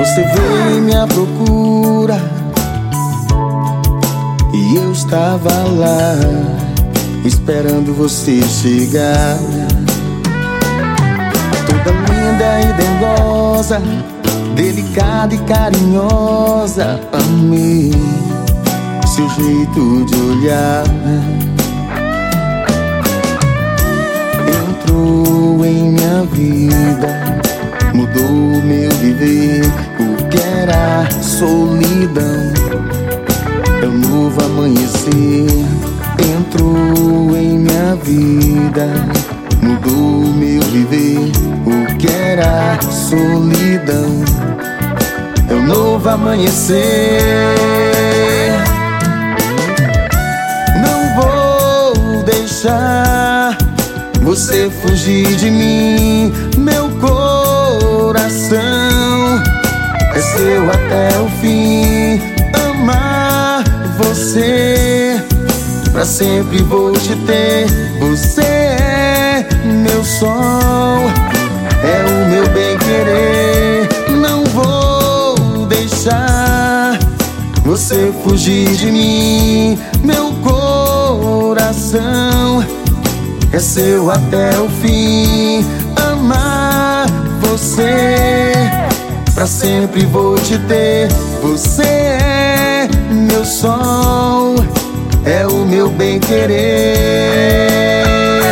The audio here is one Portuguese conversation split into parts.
Você veio em minha procura e eu estava lá, esperando você chegar. Toda linda e dengosa, delicada e carinhosa. Amei seu jeito de olhar. Entrou em minha vida, mudou meu viver. O que era solidão é um novo amanhecer. Entrou em minha vida, mudou meu viver. O que era solidão é um novo amanhecer. Não vou deixar você fugir de mim. Meu coração é seu até o fim. Amar você, pra sempre vou te ter. Você é meu sol, é o meu bem-querer. Não vou deixar você fugir de mim. Meu coração é seu até o fim. Amar você, pra sempre vou te ter. Você é meu sol, é o meu bem-querer.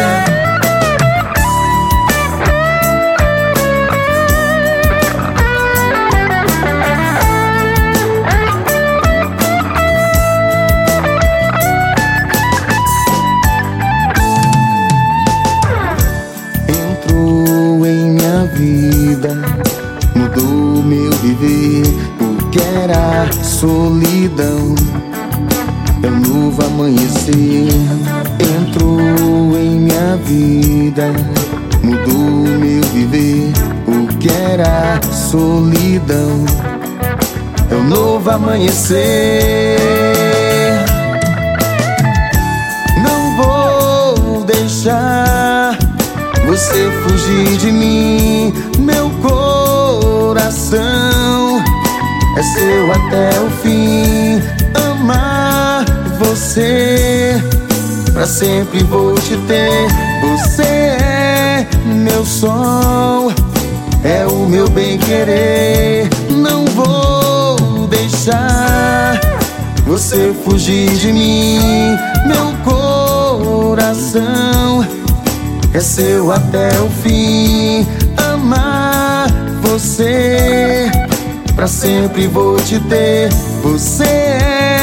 Entrou em minha vida, mudou meu viver. O que era solidão é um novo amanhecer. Entrou em minha vida, mudou meu viver. O que era solidão é um novo amanhecer. Não vou deixar você fugir de mim. Meu coração é seu até o fim. Amar você, pra sempre vou te ter. Você é meu sol, é o meu bem-querer. Não vou deixar você fugir de mim. Meu coração é seu até o fim. Amar você, pra sempre vou te ter. Você é